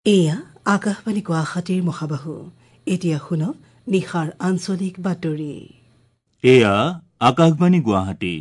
এয়া আকাশবাণী গুৱাহাটীৰ মহাবাহু। এতিয়া শুনক নিশাৰ আঞ্চলিক বাতৰি। এয়া আকাশবাণী গুৱাহাটী।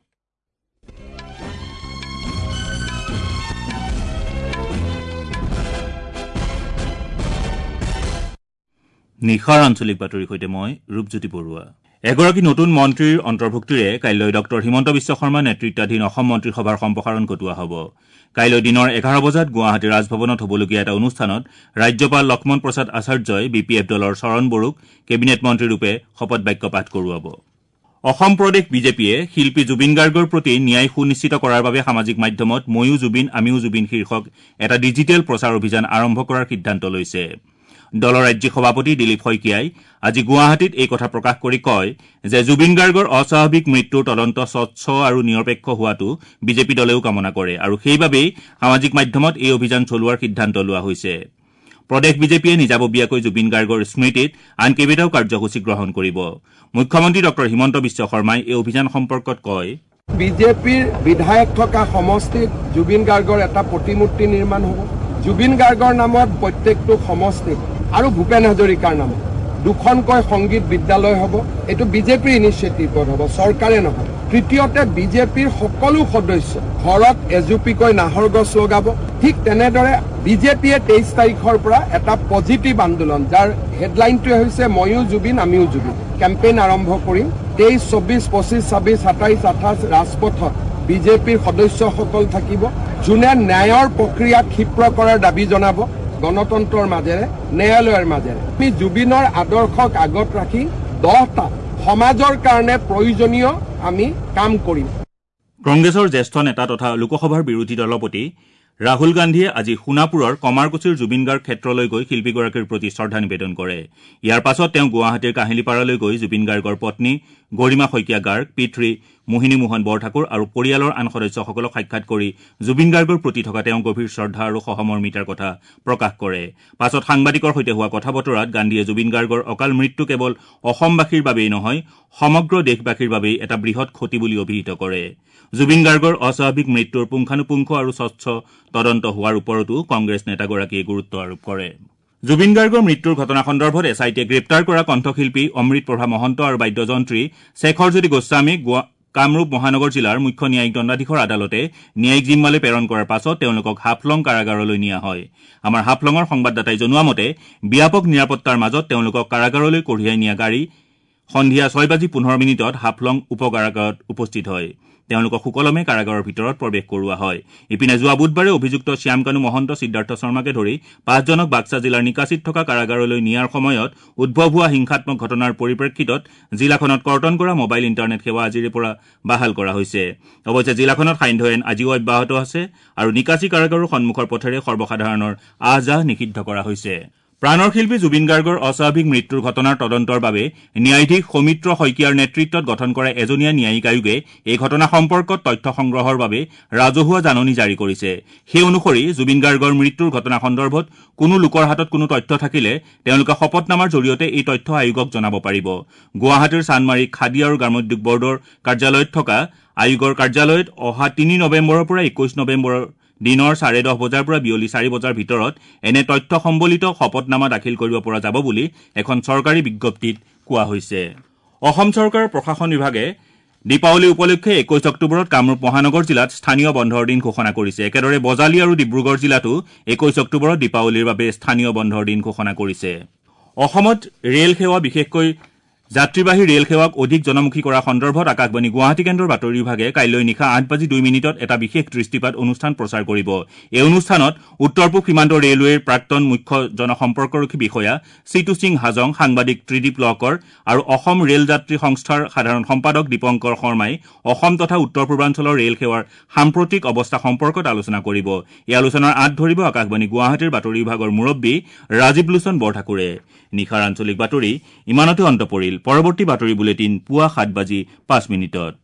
নিশাৰ আঞ্চলিক বাতৰিৰ সৈতে মই ৰূপজ্যোতি বৰুৱা। এগৰাকী নতুন মন্ত্ৰীৰ অন্তৰ্ভুক্তিৰে কাইলৈ ডঃ হিমন্ত বিশ্ব শৰ্মা নেতৃত্বাধীন অসম মন্ত্ৰীসভাৰ সম্প্ৰসাৰণ ঘটোৱা হ'ব। কাইলৈ দিনৰ 11 বজাত গুৱাহাটীৰ ৰাজভৱনত হ'বলগীয়া এটা অনুষ্ঠানত ৰাজ্যপাল লক্ষ্মণ প্ৰসাদ আচাৰ্যই BPF দলৰ চৰণ বড়োক কেবিনেট মন্ত্ৰীৰূপে শপত বাক্য পাঠ কৰোৱাব। অসম প্ৰদেশ বিজেপিয়ে শিল্পী জুবিন গাৰ্গৰ প্ৰতি ন্যায় সুনিশ্চিত কৰাৰ বাবে সামাজিক মাধ্যমত ময়ো জুবিন আমিও জুবিন শীৰ্ষক এটা ডিজিটেল প্ৰচাৰ অভিযান আৰম্ভ কৰাৰ সিদ্ধান্ত লৈছে। দলৰ ৰাজ্যিক সভাপতি দিলীপ শইকীয়াই আজি গুৱাহাটীত এই কথা প্ৰকাশ কৰি কয় যে জুবিন গাৰ্গৰ অস্বাভাৱিক মৃত্যুৰ তদন্ত স্বচ্ছ আৰু নিৰপেক্ষ হোৱাটো বিজেপি দলেও কামনা কৰে আৰু সেইবাবেই সামাজিক মাধ্যমত এই অভিযান চলোৱাৰ সিদ্ধান্ত লোৱা হৈছে। প্ৰদেশ বিজেপিয়ে নিজাববীয়াকৈ জুবিন গাৰ্গৰ স্মৃতিত আন কেইবাটাও কাৰ্যসূচী গ্ৰহণ কৰিব। মুখ্যমন্ত্ৰী ডঃ হিমন্ত বিশ্ব শৰ্মাই এই অভিযান সম্পৰ্কত কয়, বিজেপিৰ বিধায়ক থকা সমষ্টিত জুবিন গাৰ্গৰ এটা প্ৰতিমূৰ্তি নিৰ্মাণ হ'ব। জুবিন গাৰ্গৰ নামত প্ৰত্যেকটো সমষ্টিত আৰু ভূপেন হাজৰিকাৰ নামত দুখনকৈ সংগীত বিদ্যালয় হ'ব। এইটো বিজেপিৰ ইনিচিয়েটিভত হ'ব, চৰকাৰে নহয়। তৃতীয়তে বিজেপিৰ সকলো সদস্য ঘৰত এজুপিকৈ নাহৰ গছ লগাব। ঠিক তেনেদৰে বিজেপিয়ে 23 তাৰিখৰ পৰা এটা পজিটিভ আন্দোলন, যাৰ হেডলাইনটোৱে হৈছে ময়ো জুবিন আমিও জুবিন কেম্পেইন আৰম্ভ কৰিম। 23, 24, 25, 26, 27, 28 ৰাজপথত বিজেপিৰ সদস্যসকল থাকিব, যোনে ন্যায়ৰ প্ৰক্ৰিয়া ক্ষিপ্ৰ কৰাৰ দাবী জনাব। গণতন্ত্ৰৰ মাজেৰে, ন্যায়ালয়ৰ মাজেৰে আমি জুবিনৰ আদৰ্শক আগত ৰাখি 10টা সমাজৰ কাৰণে প্ৰয়োজনীয় আমি কাম কৰিম। কংগ্ৰেছৰ জ্যেষ্ঠ নেতা তথা লোকসভাৰ বিৰোধী দলপতি ৰাহুল গান্ধীয়ে আজি সোণাপুৰৰ কমাৰকুছিৰ জুবিন গাৰ্গ ক্ষেত্ৰলৈ গৈ শিল্পীগৰাকীৰ প্ৰতি শ্ৰদ্ধা নিবেদন কৰে। ইয়াৰ পাছত তেওঁ গুৱাহাটীৰ কাহিলীপাৰালৈ গৈ জুবিন গাৰ্গৰ পত্নী গৰিমা শইকীয়া গাৰ্গ, পিতৃ মোহিনী মোহন বৰঠাকুৰ আৰু পৰিয়ালৰ আন সদস্যসকলক সাক্ষাৎ কৰি জুবিন গাৰ্গৰ প্ৰতি থকা তেওঁ গভীৰ শ্ৰদ্ধা আৰু সহমৰ্মিতাৰ কথা প্ৰকাশ কৰে। পাছত সাংবাদিকৰ সৈতে হোৱা কথা বতৰাত গান্ধীয়ে জুবিন গাৰ্গৰ অকাল মৃত্যু কেৱল অসমবাসীৰ বাবেই নহয়, সমগ্ৰ দেশবাসীৰ বাবেই এটা বৃহৎ ক্ষতি বুলি অভিহিত কৰে। জুবিন গাৰ্গৰ অস্বাভাৱিক মৃত্যুৰ পুংখানুপুংখ আৰু স্বচ্ছ তদন্ত হোৱাৰ ওপৰতো কংগ্ৰেছ নেতাগৰাকীয়ে গুৰুত্ব আৰোপ কৰে। জুবিন গাৰ্গৰ মৃত্যুৰ ঘটনা সন্দৰ্ভত SITয়ে গ্ৰেপ্তাৰ কৰা কণ্ঠশিল্পী অমৃত প্ৰভা মহন্ত আৰু বাদ্যযন্ত্ৰী শেখৰজ্যোতি গোস্বামীক কামৰূপ মহানগৰ জিলাৰ মুখ্য ন্যায়িক দণ্ডাধীশৰ আদালতে ন্যায়িক জিম্মালৈ প্ৰেৰণ কৰাৰ পাছত তেওঁলোকক হাফলং কাৰাগাৰলৈ নিয়া হয়। আমাৰ হাফলঙৰ সংবাদদাতাই জনোৱা মতে ব্যাপক নিৰাপত্তাৰ মাজত তেওঁলোকক কাৰাগাৰলৈ কঢ়িয়াই নিয়া গাড়ী সন্ধিয়া 6:15 হাফলং উপ কাৰাগাৰত উপস্থিত হয়। তেওঁলোকক সুকলমে কাৰাগাৰৰ ভিতৰত প্ৰৱেশ কৰোৱা হয়। ইপিনে যোৱা বুধবাৰে অভিযুক্ত শ্যামকানু মহন্ত, সিদ্ধাৰ্থ শৰ্মাকে ধৰি 5জনক বাক্সা জিলাৰ নিকাছিত থকা কাৰাগাৰলৈ নিয়াৰ সময়ত উদ্ভৱ হোৱা হিংসাত্মক ঘটনাৰ পৰিপ্ৰেক্ষিতত জিলাখনত কৰ্তন কৰা মোবাইল ইণ্টাৰনেট সেৱা আজিৰে পৰা বাহাল কৰা হৈছে। অৱশ্যে জিলাখনত সান্ধ্য আইন আজিও অব্যাহত আছে আৰু নিকাছি কাৰাগাৰৰ সন্মুখৰ পথেৰে সৰ্বসাধাৰণৰ আহ-যাহ নিষিদ্ধ কৰা হৈছে। প্ৰাণৰ শিল্পী জুবিন গাৰ্গৰ অস্বাভাৱিক মৃত্যুৰ ঘটনাৰ তদন্তৰ বাবে ন্যায়াধীশ সৌমিত্ৰ শইকীয়াৰ নেতৃত্বত গঠন কৰা এজনীয়া ন্যায়িক আয়োগে এই ঘটনা সম্পৰ্কত তথ্য সংগ্ৰহৰ বাবে ৰাজহুৱা জাননী জাৰি কৰিছে। সেই অনুসৰি জুবিন গাৰ্গৰ মৃত্যুৰ ঘটনা সন্দৰ্ভত কোনো লোকৰ হাতত কোনো তথ্য থাকিলে তেওঁলোকে শপতনামাৰ জৰিয়তে এই তথ্য আয়োগক জনাব পাৰিব। গুৱাহাটীৰ চানমাৰী খাদী আৰু গ্ৰামোদ্যোগ বৰ্ডৰ কাৰ্যালয়ত থকা আয়োগৰ কাৰ্যালয়ত অহা 3 নৱেম্বৰৰ পৰা 21 নৱেম্বৰৰ দিনৰ 10:30 বজাৰ পৰা বিয়লি 4 বজাৰ ভিতৰত এনে তথ্য সম্বলিত শপতনামা দাখিল কৰিব পৰা যাব বুলি এখন চৰকাৰী বিজ্ঞপ্তিত কোৱা হৈছে। অসম চৰকাৰৰ প্ৰশাসন বিভাগে দীপাৱলী উপলক্ষে 21 অক্টোবৰত কামৰূপ মহানগৰ জিলাত স্থানীয় বন্ধৰ দিন ঘোষণা কৰিছে। একেদৰে বজালী আৰু ডিব্ৰুগড় জিলাতো 21 অক্টোবৰত দীপাৱলীৰ বাবে স্থানীয় বন্ধৰ দিন ঘোষণা কৰিছে। অসমত ৰেল সেৱা, বিশেষকৈ যাত্ৰীবাহী ৰেল সেৱাক অধিক জনমুখী কৰা সন্দৰ্ভত আকাশবাণী গুৱাহাটী কেন্দ্ৰৰ বাতৰি বিভাগে কাইলৈ নিশা 8:02 এটা বিশেষ দৃষ্টিপাত অনুষ্ঠান প্ৰচাৰ কৰিব। এই অনুষ্ঠানত উত্তৰ পূব সীমান্ত ৰেলৱেৰ প্ৰাক্তন মুখ্য জনসম্পৰ্কৰক্ষী বিষয়া চিতু সিং হাজং, সাংবাদিক ত্ৰিদীপ লকৰ আৰু অসম ৰেল যাত্ৰী সংস্থাৰ সাধাৰণ সম্পাদক দীপংকৰ শৰ্মাই অসম তথা উত্তৰ পূৰ্বাঞ্চলৰ ৰেল সেৱাৰ সাম্প্ৰতিক অৱস্থা সম্পৰ্কত আলোচনা কৰিব। এই আলোচনাৰ আঁত ধৰিব আকাশবাণী গুৱাহাটীৰ বাতৰি বিভাগৰ মুৰব্বী ৰাজীৱ লোচন বৰঠাকুৰে। নিশাৰ আঞ্চলিক বাতৰি ইমানতে অন্ত পৰিল। পৰৱৰ্তী বাতৰি বুলেটিন পুৱা 7:05।